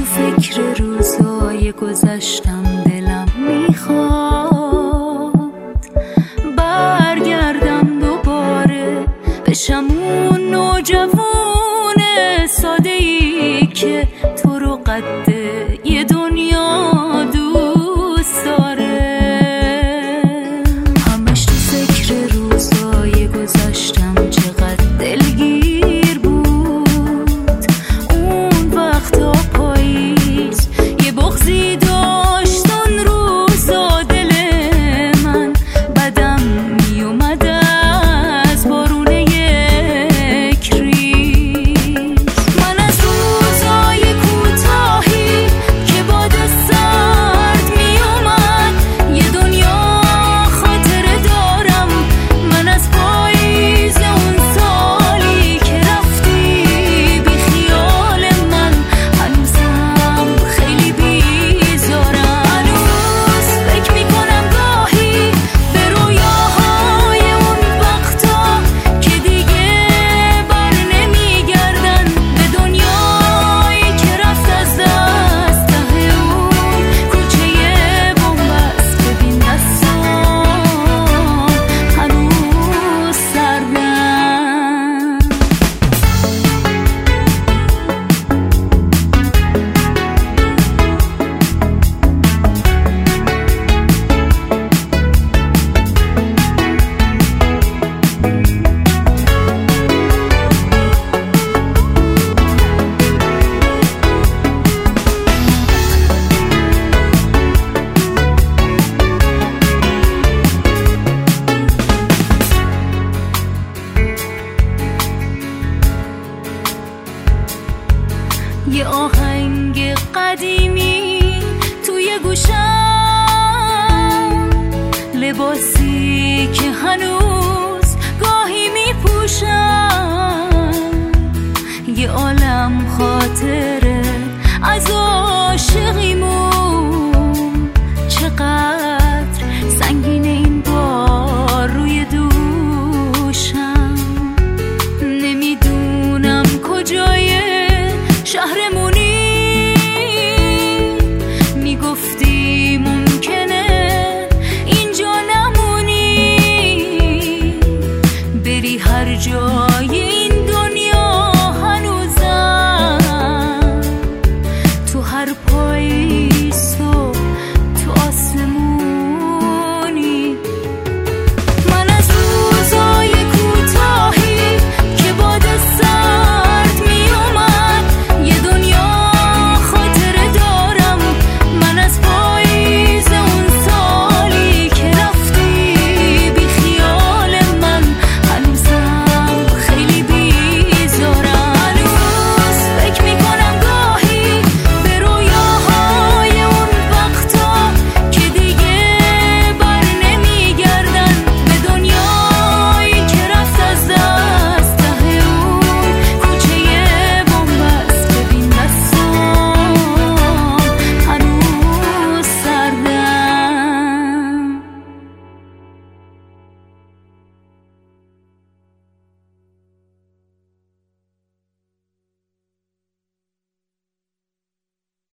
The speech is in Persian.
تو فکر روزای گذشتم دلم میخواد برگردم دوباره بشم اون نوجوون ساده‌ای که تو رو قد یه دنیا دوست داره. همش تو فکر روزای گذشتم چقدر دلگیر بود اون وقتا پاییز، یه بغضی داشت اون روزا دل من بدم میومد از بارون یک ریز. من از روزای کوتاهی که باد سرد میومد یه دنیا خاطره دارم. من از پاییز اون سالی که رفتی بی خیال من هنوزم خیلی بیزارم. هنوز فکر میکنم گاهی به رویاهای اون وقتا که دیگه بر نمیگردن، به دنیایی که رفت از دست ته اون کوچه بنبست. ببین دستام هنوز سردن. یه آهنگ قدیمی توی گوشم، لباسی که هنوز گاهی میپوشم، یه عالم خاطره از عاشقیمون. چقدر سنگین این بار روی دوشم، نمیدونم کجای شهرمونی. میگفتی ممکنه اینجا نمونی، بری هر جای این دنیا هنوزم تو هر پاییز